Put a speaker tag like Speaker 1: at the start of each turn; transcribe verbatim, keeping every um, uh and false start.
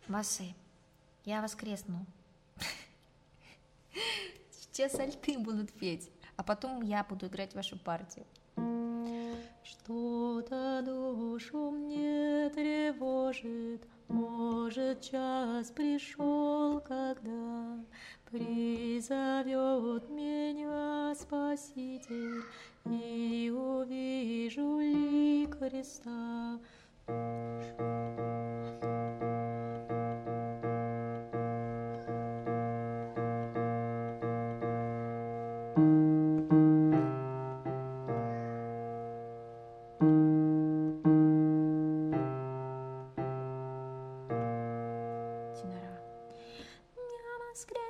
Speaker 1: Басы, я воскресну. Сейчас альты будут петь, а потом я буду играть вашу партию. Что-то душу мне тревожит, может, час пришел, когда призовет меня Спаситель, и увижу лик Христа. Тенора. Я воскресну.